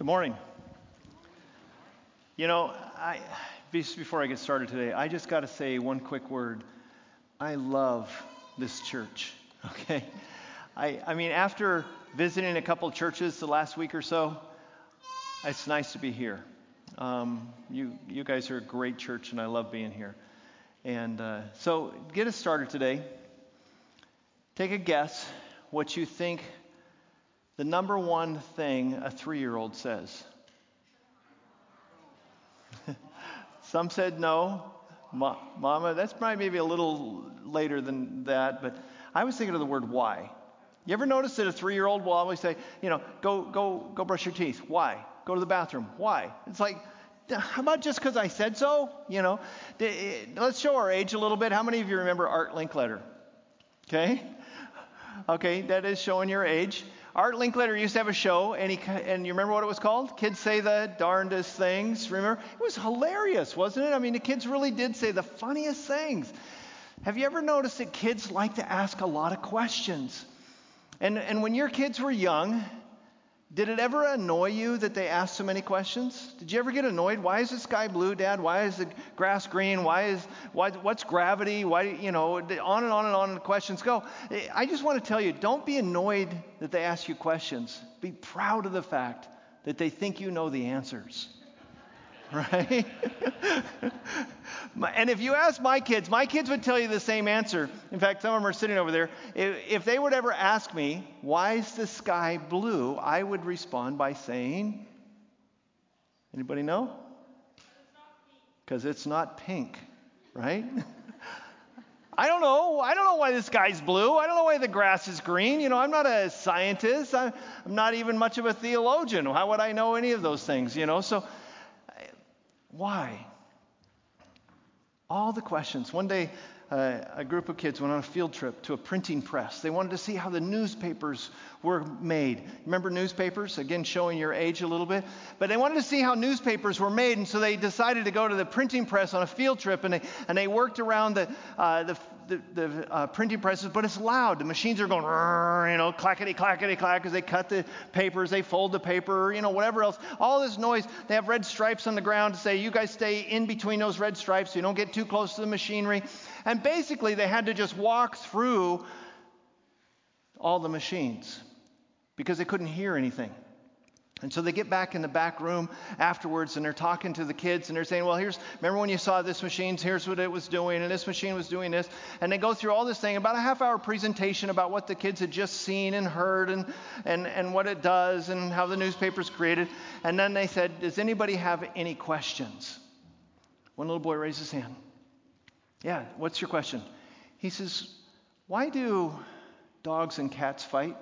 morning. You know, before I get started today, I just got to say one quick word. I love this church, okay? I mean, after visiting a couple churches the last week or so, it's nice to be here. You guys are a great church, and I love being here. And so get us started today. Take a guess what you think the number one thing a 3-year-old says. Some said no. Mama, that's probably maybe a little later than that, but I was thinking of the word why. You ever notice that a 3-year-old will always say, go brush your teeth. Why? Go to the bathroom. Why? It's like, how about just because I said so? Let's show our age a little bit. How many of you remember Art Linkletter? Okay, that is showing your age. Art Linkletter used to have a show, and you remember what it was called? Kids Say the Darndest Things, remember? It was hilarious, wasn't it? I mean, the kids really did say the funniest things. Have you ever noticed that kids like to ask a lot of questions? And when your kids were young, did it ever annoy you that they asked so many questions? Did you ever get annoyed? Why is the sky blue, Dad? Why is the grass green? What's gravity? On and on and on the questions go. I just want to tell you, don't be annoyed that they ask you questions. Be proud of the fact that they think you know the answers. Right? And if you ask my kids would tell you the same answer. In fact, some of them are sitting over there. If they would ever ask me, why is the sky blue? I would respond by saying, anybody know? Because it's not pink, right? I don't know why the sky's blue. I don't know why the grass is green. I'm not a scientist. I'm not even much of a theologian. How would I know any of those things, So why? All the questions. One day, a group of kids went on a field trip to a printing press. They wanted to see how the newspapers were made. Remember newspapers? Again, showing your age a little bit. But they wanted to see how newspapers were made, and so they decided to go to the printing press on a field trip, and they worked around the printing presses, but it's loud. The machines are going, clackety, clackety, clack as they cut the papers, they fold the paper, whatever else. All this noise. They have red stripes on the ground to say, you guys stay in between those red stripes so you don't get too close to the machinery. And basically, they had to just walk through all the machines because they couldn't hear anything. And so they get back in the back room afterwards, and they're talking to the kids, and they're saying, well, remember when you saw this machine, here's what it was doing, and this machine was doing this. And they go through all this thing, about a half-hour presentation about what the kids had just seen and heard and what it does and how the newspaper's created. And then they said, does anybody have any questions? One little boy raised his hand. Yeah, what's your question? He says, why do dogs and cats fight?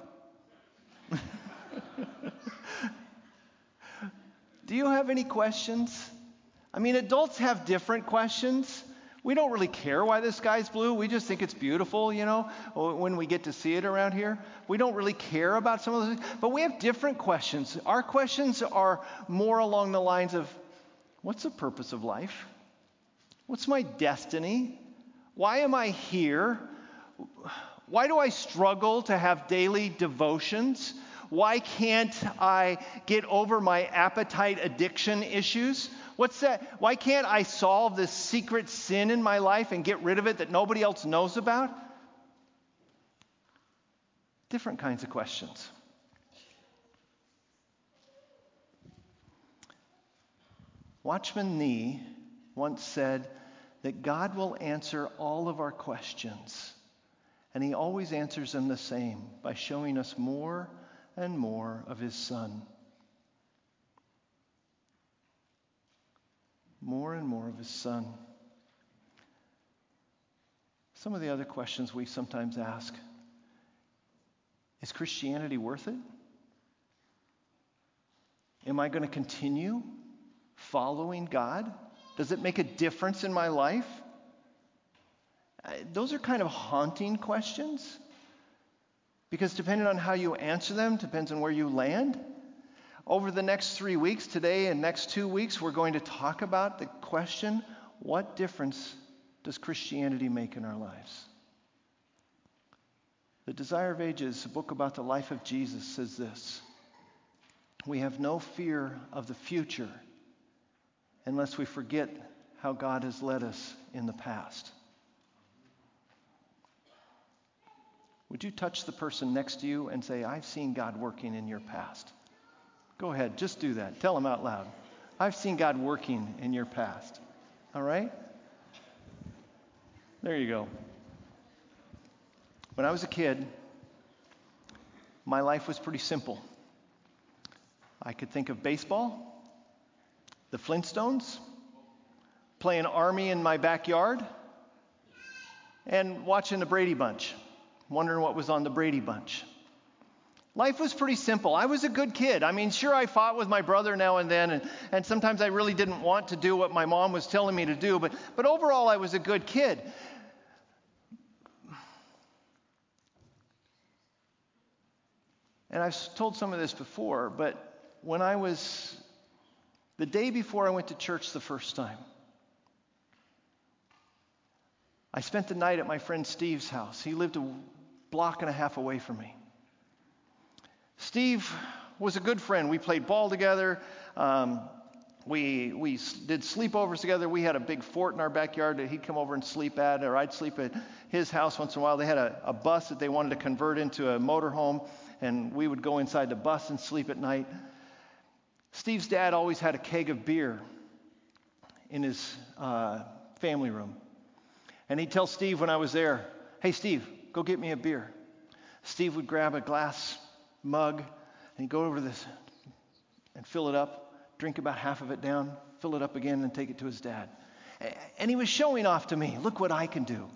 Do you have any questions? I mean, adults have different questions. We don't really care why the sky's blue. We just think it's beautiful, when we get to see it around here. We don't really care about some of those things. But we have different questions. Our questions are more along the lines of, what's the purpose of life? What's my destiny? Why am I here? Why do I struggle to have daily devotions? Why can't I get over my appetite addiction issues? What's that? Why can't I solve this secret sin in my life and get rid of it that nobody else knows about? Different kinds of questions. Watchman Nee once said that God will answer all of our questions, and he always answers them the same, by showing us more and more of his Son. More and more of his Son. Some of the other questions we sometimes ask. Is Christianity worth it? Am I going to continue following God? Does it make a difference in my life? Those are kind of haunting questions, because depending on how you answer them, depends on where you land. Over the next 3 weeks, today and next 2 weeks, we're going to talk about the question, what difference does Christianity make in our lives? The Desire of Ages, a book about the life of Jesus, says this: We have no fear of the future unless we forget how God has led us in the past. Would you touch the person next to you and say, I've seen God working in your past? Go ahead, just do that. Tell them out loud. I've seen God working in your past. All right? There you go. When I was a kid, my life was pretty simple. I could think of baseball, the Flintstones, playing Army in my backyard, and watching the Brady Bunch, wondering what was on the Brady Bunch. Life was pretty simple. I was a good kid. I mean, sure, I fought with my brother now and then, and sometimes I really didn't want to do what my mom was telling me to do, but overall, I was a good kid. And I've told some of this before, but the day before I went to church the first time, I spent the night at my friend Steve's house. He lived a block and a half away from me. Steve was a good friend. We played ball together. We did sleepovers together. We had a big fort in our backyard that he'd come over and sleep at, or I'd sleep at his house once in a while. They had a bus that they wanted to convert into a motorhome, and we would go inside the bus and sleep at night. Steve's dad always had a keg of beer in his family room. And he'd tell Steve when I was there, hey, Steve, go get me a beer. Steve would grab a glass mug, and he'd go over this and fill it up, drink about half of it down, fill it up again, and take it to his dad. And he was showing off to me, look what I can do.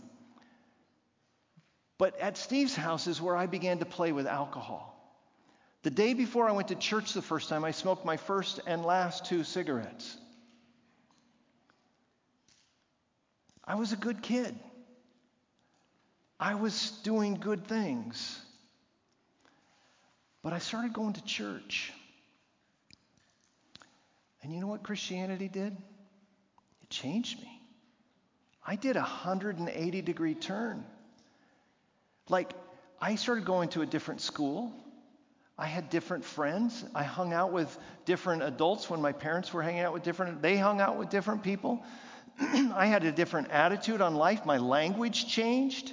But at Steve's house is where I began to play with alcohol. The day before I went to church the first time, I smoked my first and last 2 cigarettes. I was a good kid. I was doing good things. But I started going to church. And you know what Christianity did? It changed me. I did a 180-degree turn. Like, I started going to a different school. I had different friends. I hung out with different adults when my parents were hanging out with they hung out with different people. I had a different attitude on life. My language changed.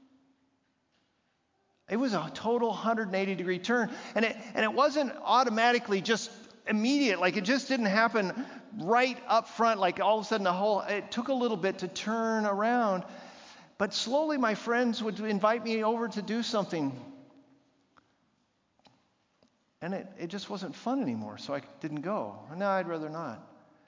It was a total 180-degree turn. And it wasn't automatically just immediate. Like, it just didn't happen right up front. Like, all of a sudden, it took a little bit to turn around. But slowly, my friends would invite me over to do something. And it just wasn't fun anymore, so I didn't go. No, I'd rather not.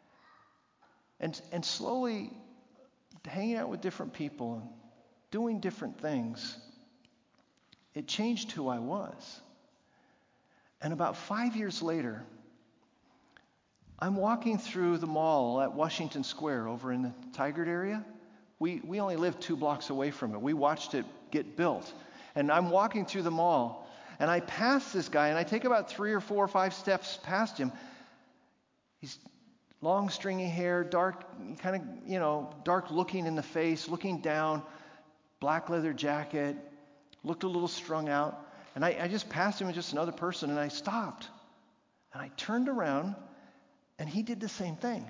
And slowly, hanging out with different people and doing different things, it changed who I was. And about 5 years later, I'm walking through the mall at Washington Square over in the Tigard area. We only lived 2 blocks away from it. We watched it get built. And I'm walking through the mall, and I pass this guy, and I take about 3 or 4 or 5 steps past him. He's long, stringy hair, dark, kind of, dark looking in the face, looking down, black leather jacket, looked a little strung out. And I just passed him as just another person, and I stopped. And I turned around, and he did the same thing.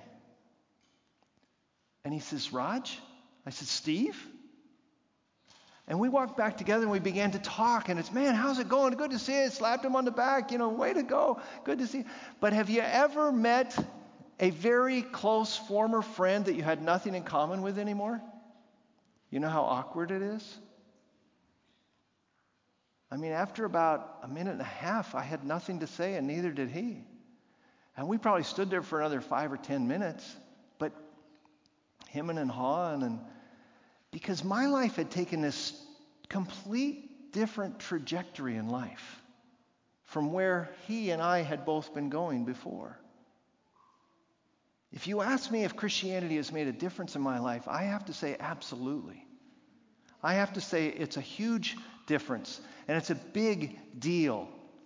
And he says, Raj? I said, Steve? And we walked back together, and we began to talk. And it's, man, how's it going? Good to see you. Slapped him on the back. Way to go. Good to see you. But have you ever met a very close former friend that you had nothing in common with anymore? You know how awkward it is? I mean, after about a minute and a half, I had nothing to say, and neither did he. And we probably stood there for another 5 or 10 minutes, but hemming and hawing, and because my life had taken this complete different trajectory in life from where he and I had both been going before. If you ask me if Christianity has made a difference in my life, I have to say absolutely. I have to say it's a huge difference, and it's a big deal.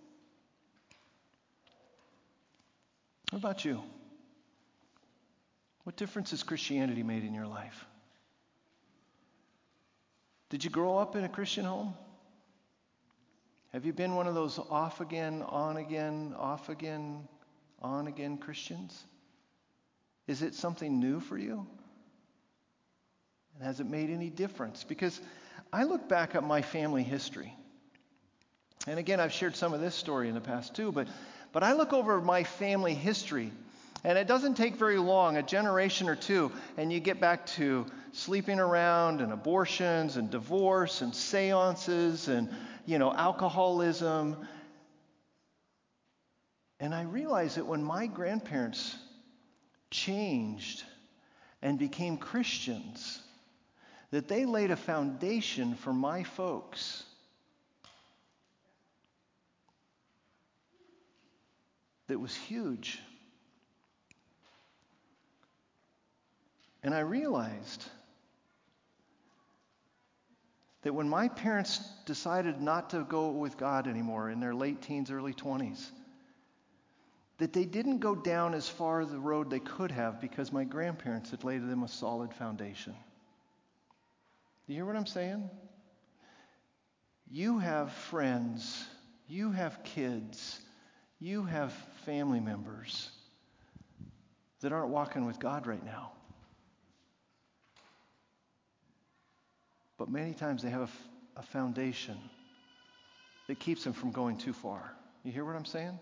What about you? What difference has Christianity made in your life? Did you grow up in a Christian home? Have you been one of those off again, on again, off again, on again Christians? Is it something new for you? And has it made any difference? Because I look back at my family history. And again, I've shared some of this story in the past too, but I look over my family history, and it doesn't take very long, a generation or two, and you get back to sleeping around and abortions and divorce and seances and, alcoholism. And I realize that when my grandparents changed and became Christians, that they laid a foundation for my folks that was huge. And I realized that when my parents decided not to go with God anymore in their late teens, early 20s, that they didn't go down as far the road they could have because my grandparents had laid them a solid foundation. Do you hear what I'm saying? You have friends, you have kids, you have family members that aren't walking with God right now. But many times they have a foundation that keeps them from going too far. You hear what I'm saying?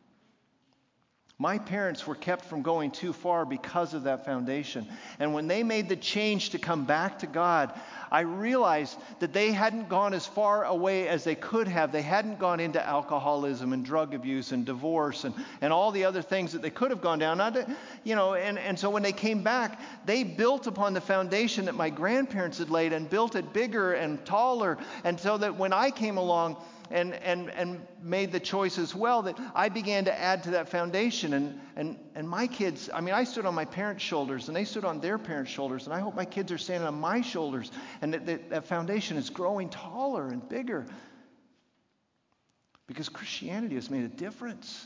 My parents were kept from going too far because of that foundation. And when they made the change to come back to God, I realized that they hadn't gone as far away as they could have. They hadn't gone into alcoholism and drug abuse and divorce and all the other things that they could have gone down. And so when they came back, they built upon the foundation that my grandparents had laid and built it bigger and taller. And so that when I came along and made the choice as well, that I began to add to that foundation. And my kids, I stood on my parents' shoulders and they stood on their parents' shoulders, and I hope my kids are standing on my shoulders, and that foundation is growing taller and bigger because Christianity has made a difference.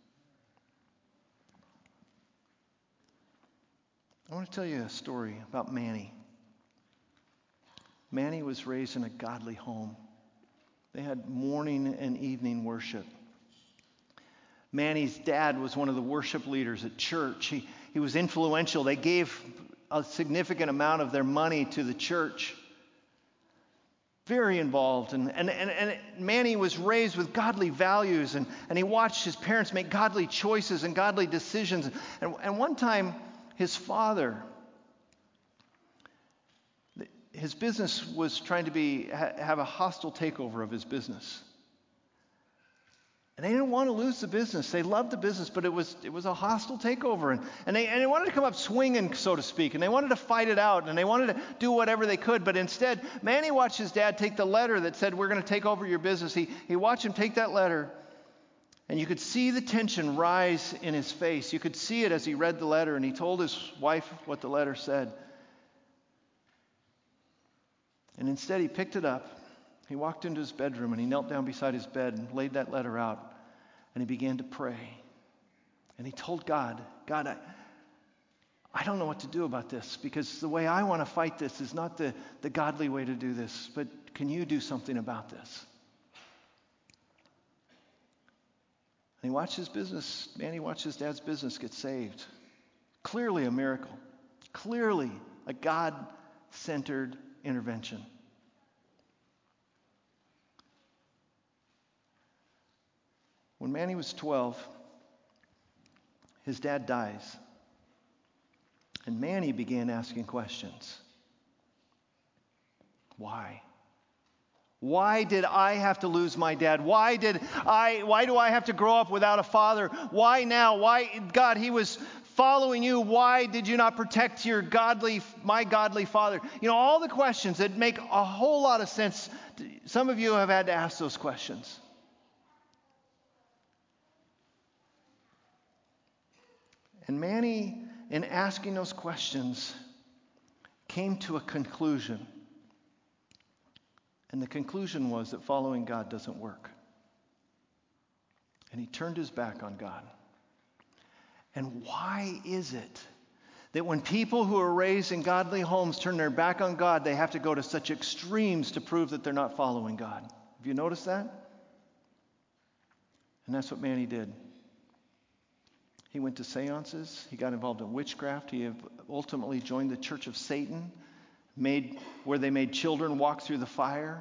I want to tell you a story about Manny. Manny was raised in a godly home. They had morning and evening worship. Manny's dad was one of the worship leaders at church. He was influential. They gave a significant amount of their money to the church. Very involved. And Manny was raised with godly values, and he watched his parents make godly choices and godly decisions. And one time, his father, his business was trying to have a hostile takeover of his business. And they didn't want to lose the business. They loved the business, but it was a hostile takeover. And they wanted to come up swinging, so to speak. And they wanted to fight it out. And they wanted to do whatever they could. But instead, Manny watched his dad take the letter that said, "We're going to take over your business." He watched him take that letter. And you could see the tension rise in his face. You could see it as he read the letter. And he told his wife what the letter said. And instead, he picked it up, he walked into his bedroom, and he knelt down beside his bed and laid that letter out, and he began to pray. And he told God, I don't know what to do about this, because the way I want to fight this is not the godly way to do this, but can you do something about this? And he watched his dad's business get saved. Clearly a miracle. Clearly a God-centered intervention. When Manny was 12, his dad dies. And Manny began asking questions. Why? Why did I have to lose my dad? Why do I have to grow up without a father? Why now? Why, God, he was following you. Why did you not protect my godly father? All the questions that make a whole lot of sense. Some of you have had to ask those questions. And Manny, in asking those questions, came to a conclusion. And the conclusion was that following God doesn't work. And he turned his back on God. And why is it that when people who are raised in godly homes turn their back on God, they have to go to such extremes to prove that they're not following God? Have you noticed that? And that's what Manny did. He went to seances. He got involved in witchcraft. He ultimately joined the Church of Satan, where they made children walk through the fire.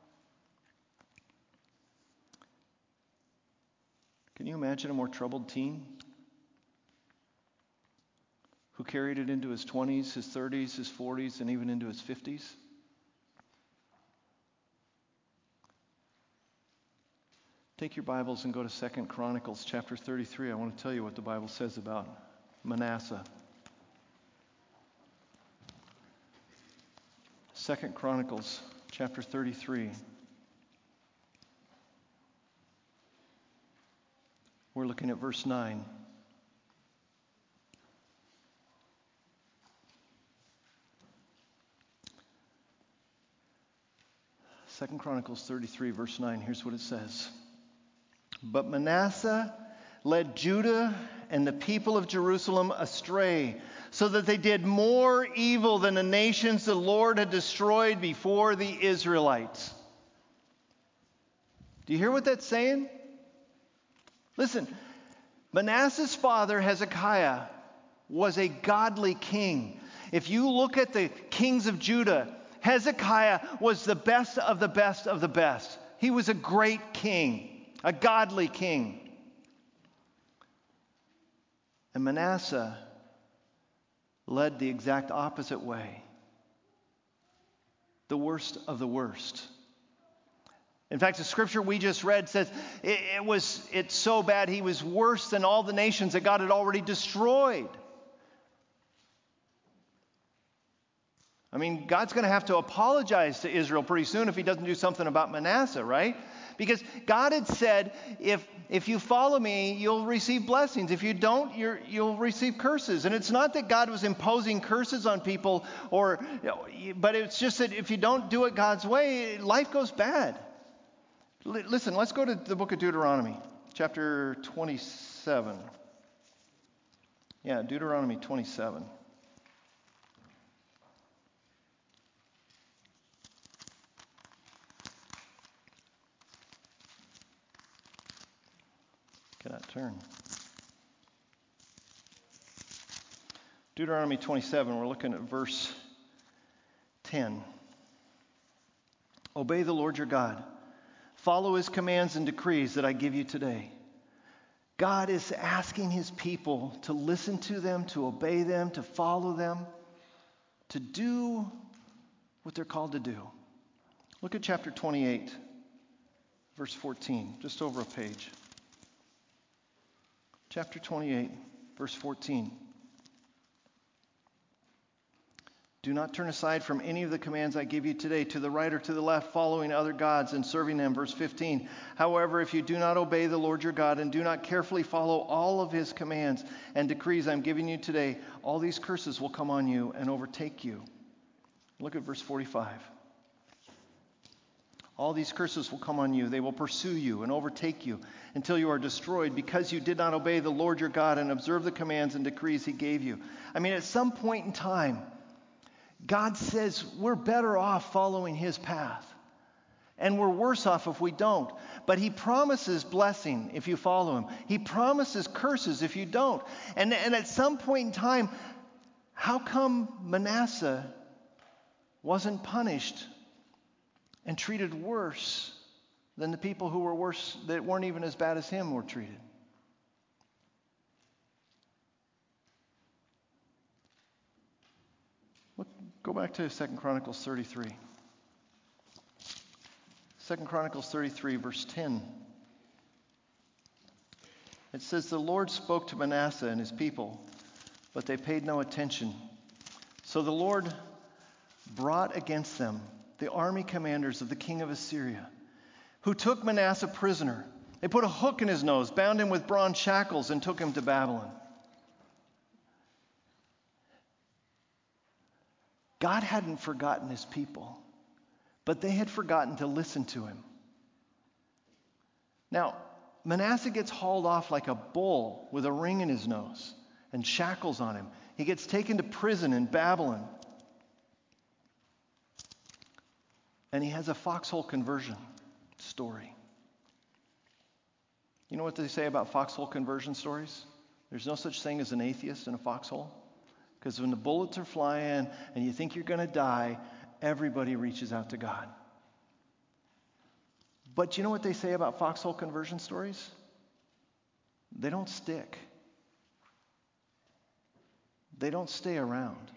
Can you imagine a more troubled teen who carried it into his 20s, his 30s, his 40s, and even into his 50s? Take your Bibles and go to 2 Chronicles chapter 33. I want to tell you what the Bible says about Manasseh. 2 Chronicles chapter 33. We're looking at verse 9. Second Chronicles 33, verse 9. Here's what it says. But Manasseh led Judah and the people of Jerusalem astray, so that they did more evil than the nations the Lord had destroyed before the Israelites. Do you hear what that's saying? Listen, Manasseh's father, Hezekiah, was a godly king. If you look at the kings of Judah, Hezekiah was the best of the best of the best. He was a great king, a godly king. And Manasseh led the exact opposite way. The worst of the worst. In fact, the scripture we just read says it's so bad he was worse than all the nations that God had already destroyed. I mean, God's going to have to apologize to Israel pretty soon if he doesn't do something about Manasseh, right? Because God had said, if you follow me, you'll receive blessings. If you don't, you'll receive curses. And it's not that God was imposing curses on people, but it's just that if you don't do it God's way, life goes bad. Listen, let's go to the book of Deuteronomy, chapter 27. Yeah, Deuteronomy 27. Cannot turn. Deuteronomy 27, we're looking at verse 10. Obey the Lord your God. Follow his commands and decrees that I give you today. God is asking his people to listen to them, to obey them, to follow them, to do what they're called to do. Look at chapter 28, verse 14, just over a page. Chapter 28, verse 14. Do not turn aside from any of the commands I give you today to the right or to the left, following other gods and serving them. Verse 15. However, if you do not obey the Lord your God and do not carefully follow all of his commands and decrees I'm giving you today, all these curses will come on you and overtake you. Look at verse 45. All these curses will come on you. They will pursue you and overtake you until you are destroyed because you did not obey the Lord your God and observe the commands and decrees he gave you. I mean, at some point in time, God says we're better off following his path. And we're worse off if we don't. But he promises blessing if you follow him. He promises curses if you don't. And at some point in time, how come Manasseh wasn't punished and treated worse than the people who were worse, that weren't even as bad as him, were treated? Go back to 2 Chronicles 33. 2 Chronicles 33, verse 10. It says, the Lord spoke to Manasseh and his people, but they paid no attention. So the Lord brought against them the army commanders of the king of Assyria, who took Manasseh prisoner. They put a hook in his nose, bound him with bronze shackles, and took him to Babylon. God hadn't forgotten his people, but they had forgotten to listen to him. Now, Manasseh gets hauled off like a bull with a ring in his nose and shackles on him. He gets taken to prison in Babylon. And he has a foxhole conversion story. You know what they say about foxhole conversion stories? There's no such thing as an atheist in a foxhole. Because when the bullets are flying and you think you're going to die, everybody reaches out to God. But you know what they say about foxhole conversion stories? They don't stick. They don't stay around.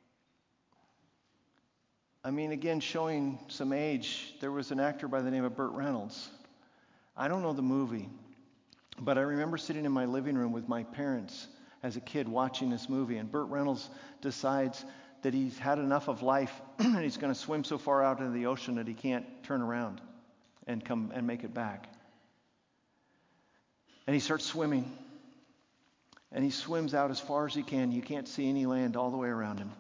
I mean, again, showing some age, there was an actor by the name of Burt Reynolds. I don't know the movie, but I remember sitting in my living room with my parents as a kid watching this movie, and Burt Reynolds decides that he's had enough of life and he's going to swim so far out into the ocean that he can't turn around and come and make it back. And he starts swimming, and he swims out as far as he can. You can't see any land all the way around him.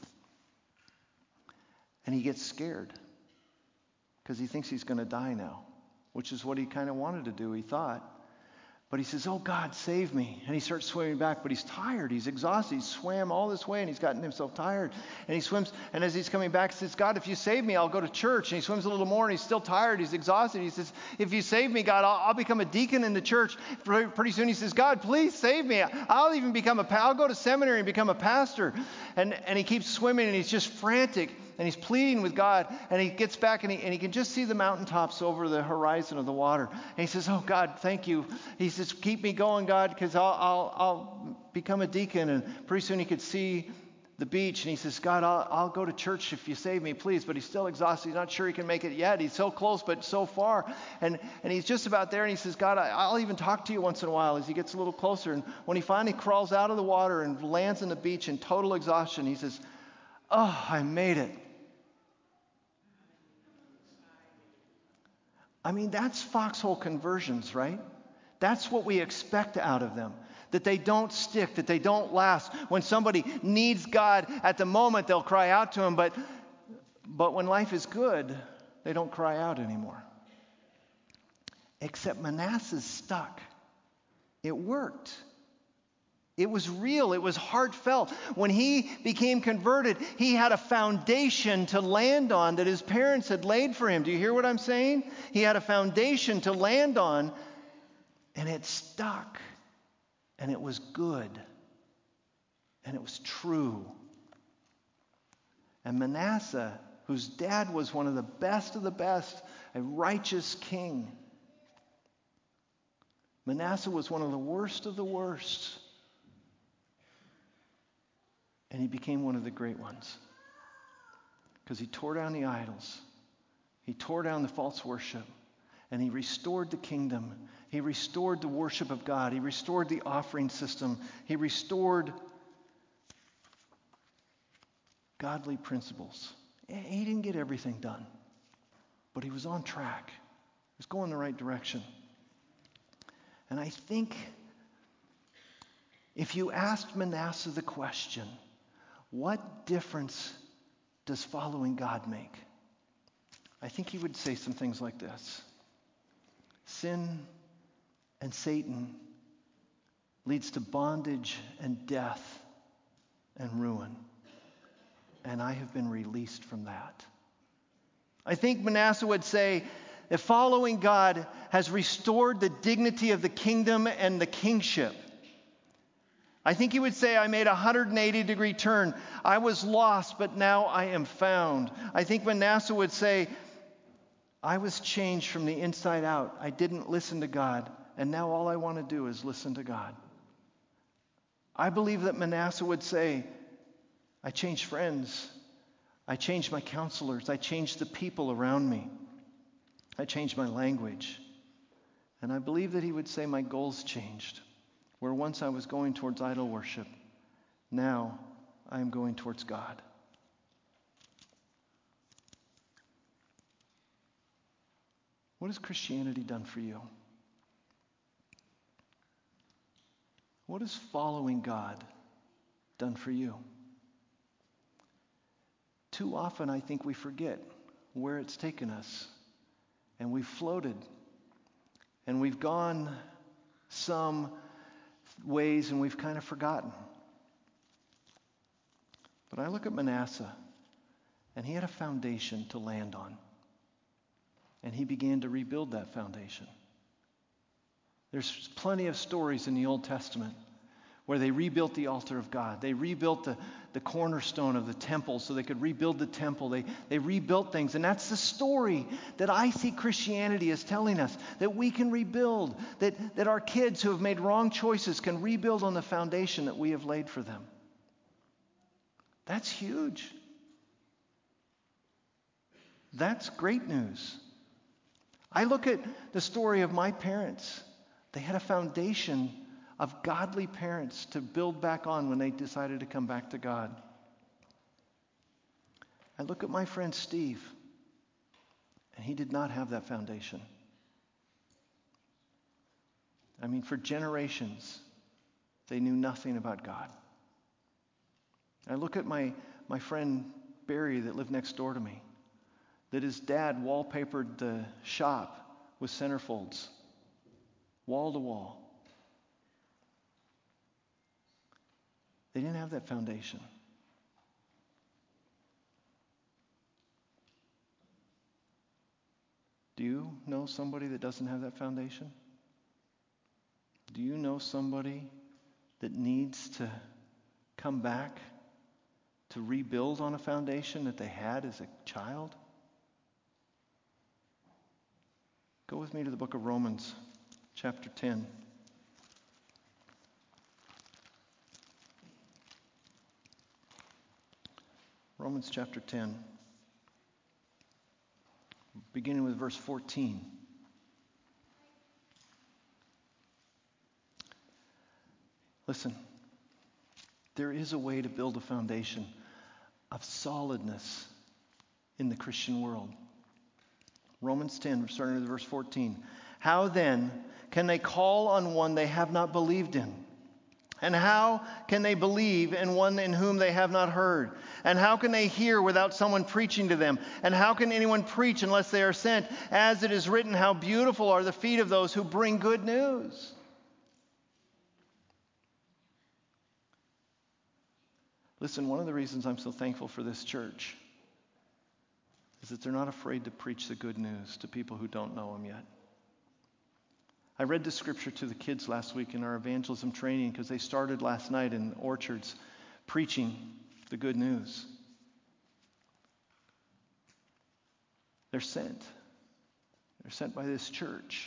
And he gets scared because he thinks he's going to die now, which is what he kind of wanted to do, he thought. But he says, "Oh, God, save me." And he starts swimming back, but he's tired. He's exhausted. He swam all this way, and he's gotten himself tired. And he swims, and as he's coming back, he says, "God, if you save me, I'll go to church." And he swims a little more, and he's still tired. He's exhausted. He says, "If you save me, God, I'll become a deacon in the church." Pretty soon he says, "God, please save me. I'll even I'll go to seminary and become a pastor." And he keeps swimming, and he's just frantic. And he's pleading with God, and he gets back, and he can just see the mountaintops over the horizon of the water. And he says, "Oh, God, thank you." He says, "Keep me going, God, because I'll become a deacon." And pretty soon he could see the beach, and he says, "God, I'll go to church if you save me, please." But he's still exhausted. He's not sure he can make it yet. He's so close, but so far. And he's just about there, and he says, "God, I'll even talk to you once in a while," as he gets a little closer. And when he finally crawls out of the water and lands on the beach in total exhaustion, he says, "Oh, I made it." I mean, that's foxhole conversions, right? That's what we expect out of them. That they don't stick, that they don't last. When somebody needs God at the moment, they'll cry out to him. But when life is good, they don't cry out anymore. Except Manasseh's stuck. It worked. It was real. It was heartfelt. When he became converted, he had a foundation to land on that his parents had laid for him. Do you hear what I'm saying? He had a foundation to land on, and it stuck. And it was good. And it was true. And Manasseh, whose dad was one of the best, a righteous king. Manasseh was one of the worst of the worst. And he became one of the great ones. Because he tore down the idols. He tore down the false worship. And he restored the kingdom. He restored the worship of God. He restored the offering system. He restored godly principles. He didn't get everything done. But he was on track. He was going the right direction. And I think if you asked Manasseh the question, what difference does following God make? I think he would say some things like this. Sin and Satan leads to bondage and death and ruin. And I have been released from that. I think Manasseh would say that following God has restored the dignity of the kingdom and the kingship. I think he would say, I made a 180-degree turn. I was lost, but now I am found. I think Manasseh would say, I was changed from the inside out. I didn't listen to God, and now all I want to do is listen to God. I believe that Manasseh would say, I changed friends. I changed my counselors. I changed the people around me. I changed my language. And I believe that he would say, my goals changed. Where once I was going towards idol worship, now I am going towards God. What has Christianity done for you? What has following God done for you? Too often I think we forget where it's taken us. And we've floated. And we've gone some ways and we've kind of forgotten. But I look at Manasseh, and he had a foundation to land on. And he began to rebuild that foundation. There's plenty of stories in the Old Testament where they rebuilt the altar of God. They rebuilt the cornerstone of the temple so they could rebuild the temple. They rebuilt things. And that's the story that I see Christianity as telling us, that we can rebuild, that our kids who have made wrong choices can rebuild on the foundation that we have laid for them. That's huge. That's great news. I look at the story of my parents. They had a foundation of godly parents to build back on when they decided to come back to God. I look at my friend Steve, and he did not have that foundation. I mean, for generations, they knew nothing about God. I look at my friend Barry that lived next door to me, that his dad wallpapered the shop with centerfolds, wall to wall. They didn't have that foundation. Do you know somebody that doesn't have that foundation? Do you know somebody that needs to come back to rebuild on a foundation that they had as a child? Go with me to the book of Romans, chapter 10. Romans chapter 10, beginning with verse 14. Listen, there is a way to build a foundation of solidness in the Christian world. Romans 10, starting with verse 14. How then can they call on one they have not believed in? And how can they believe in one in whom they have not heard? And how can they hear without someone preaching to them? And how can anyone preach unless they are sent? As it is written, how beautiful are the feet of those who bring good news. Listen, one of the reasons I'm so thankful for this church is that they're not afraid to preach the good news to people who don't know Him yet. I read the scripture to the kids last week in our evangelism training because they started last night in Orchards preaching the good news. They're sent. They're sent by this church.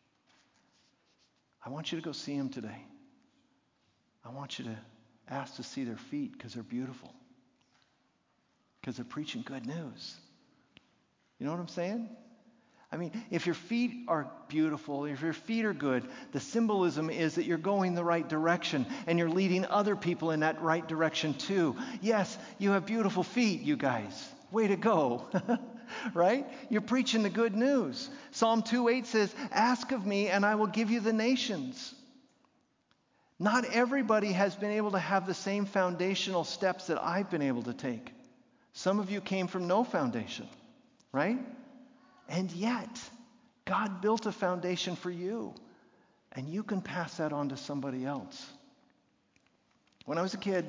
I want you to go see them today. I want you to ask to see their feet because they're beautiful. Because they're preaching good news. You know what I'm saying? I mean, if your feet are beautiful, if your feet are good, the symbolism is that you're going the right direction and you're leading other people in that right direction too. Yes, you have beautiful feet, you guys. Way to go. Right? You're preaching the good news. Psalm 2:8 says, ask of me and I will give you the nations. Not everybody has been able to have the same foundational steps that I've been able to take. Some of you came from no foundation, right? And yet, God built a foundation for you, and you can pass that on to somebody else. When I was a kid,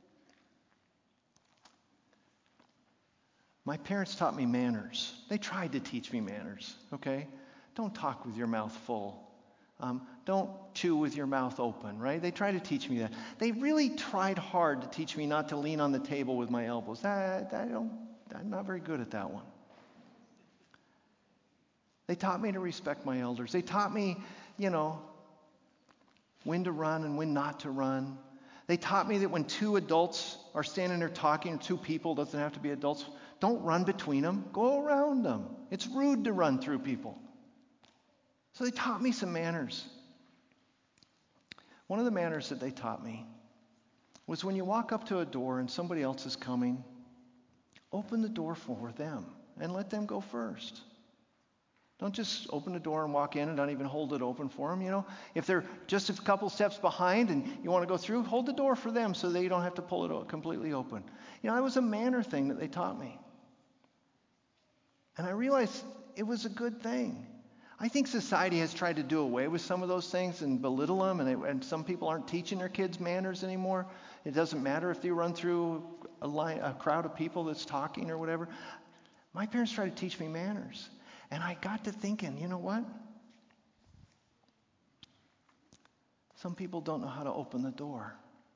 my parents taught me manners. They tried to teach me manners, okay? Don't talk with your mouth full. Don't chew with your mouth open, right? They tried to teach me that. They really tried hard to teach me not to lean on the table with my elbows. I'm not very good at that one. They taught me to respect my elders. They taught me, when to run and when not to run. They taught me that when two adults are standing there talking, or two people, doesn't have to be adults, don't run between them. Go around them. It's rude to run through people. So they taught me some manners. One of the manners that they taught me was when you walk up to a door and somebody else is coming, open the door for them and let them go first. Don't just open the door and walk in and not even hold it open for them. If they're just a couple steps behind and you want to go through, hold the door for them so that you don't have to pull it completely open. That was a manner thing that they taught me. And I realized it was a good thing. I think society has tried to do away with some of those things and belittle them, and some people aren't teaching their kids manners anymore. It doesn't matter if they run through a crowd of people that's talking or whatever. My parents tried to teach me manners. And I got to thinking, you know what? Some people don't know how to open the door.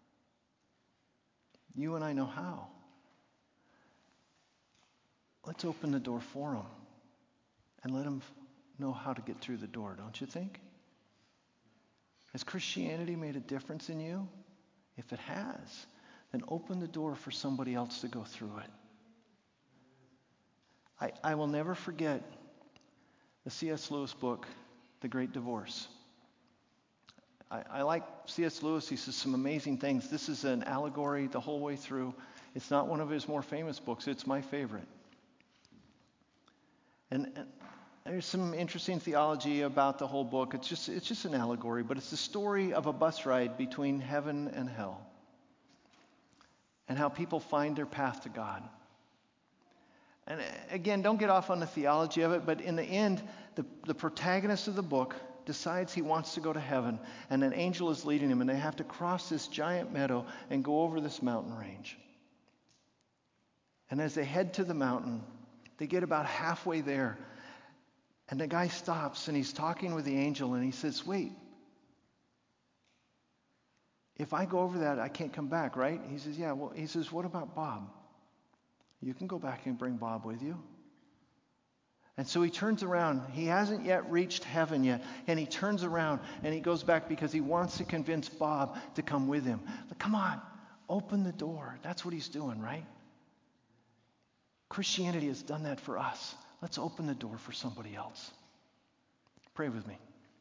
You and I know how. Let's open the door for them and let them know how to get through the door, don't you think? Has Christianity made a difference in you? If it has, then open the door for somebody else to go through it. I will never forget the C.S. Lewis book, The Great Divorce. I like C.S. Lewis. He says some amazing things. This is an allegory the whole way through. It's not one of his more famous books. It's my favorite. And there's some interesting theology about the whole book. It's just an allegory, but it's the story of a bus ride between heaven and hell and how people find their path to God. And again, don't get off on the theology of it, but in the end, the protagonist of the book decides he wants to go to heaven, and an angel is leading him, and they have to cross this giant meadow and go over this mountain range. And as they head to the mountain, they get about halfway there, and the guy stops, and he's talking with the angel, and he says, wait, if I go over that, I can't come back, right? He says, yeah. Well, he says, what about Bob? You can go back and bring Bob with you. And so he turns around. He hasn't yet reached heaven yet. And he turns around and he goes back because he wants to convince Bob to come with him. But come on, open the door. That's what he's doing, right? Christianity has done that for us. Let's open the door for somebody else. Pray with me.